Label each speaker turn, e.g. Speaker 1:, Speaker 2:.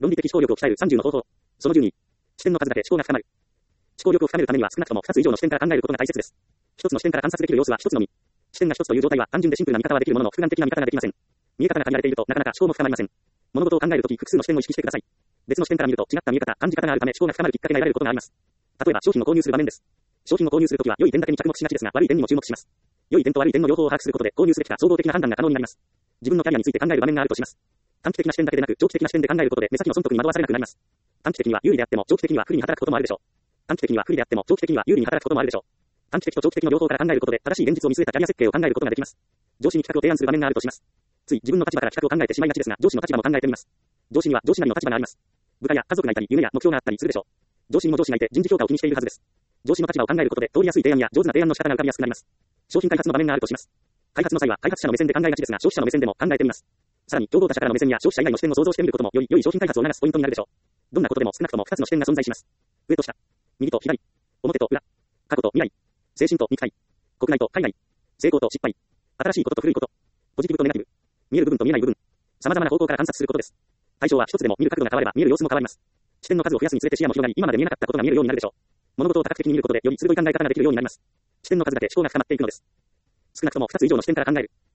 Speaker 1: 論理的思考力を鍛える30の方法。その12。視点の数だけ思考が深まる。思考力を深めるためには少なくとも2つ以上の視点から考えることが大切です。1つの視点から観察できる様子は1つのみ。視点が1つという状態は単純でシンプルな見方はできるものの複眼的な見方ができません。見え方が限られているとなかなか思考も深まりません。物事を考えるとき複数の視点を意識してください。別の視点から見ると違った見え方、感じ方があるため思考が深まるきっかけが得られることがあります。例えば商品を購入する場面です。商品を購入するときは良い点だけに着目しがちですが悪い点にも注目します。良い点と悪い点の両方を把握することで購入すべきか総合的な判断が可能になります。自分のキャリアについて考える場面があるとします。短期的な視点だけでなく長期的な視点で考えることで目先の損得に惑わされなくなります。短期的には有利であっても長期的には不利に働くこともあるでしょう。短期的には不利であっても長期的には有利に働くこともあるでしょう。短期的と長期的の両方から考えることで正しい現実を見据えたキャリア設計を考えることができます。上司に企画を提案する場面があるとします。つい自分の立場から企画を考えてしまいがちですが上司の立場も考えてみます。上司には上司なりの立場があります。部下や家族がいたり夢や目標があったりするでしょう。上司にも上司がいて人事評価を気にしているはずです。上司の立場を考えることで通りやすい提案や上手な提案の仕方が浮かびやすくなります。商品開発の場面があるとします。開発の際は開発者の目線で考えがちですが消費者の目線でも考えてみます。さらに競合他社からの目線や消費者以外の視点を想像してみることも良い商品開発を促すポイントになるでしょう。どんなことでも少なくとも2つの視点が存在します。上と下、右と左、表と裏、過去と未来、精神と肉体、国内と海外、成功と失敗、新しいことと古いこと、ポジティブとネガティブ、見える部分と見えない部分、様々な方向から観察することです。対象は一つでも見る角度が変われば見える様子も変わります。視点の数を増やすにつれて視野も広がり今まで見えなかったことが見えるようになるでしょう。物事を多角的に見ることでより鋭い考え方ができるようになります。視点の数だけ思考が深まっていくのです。少なくとも2つ以上の視点から考える。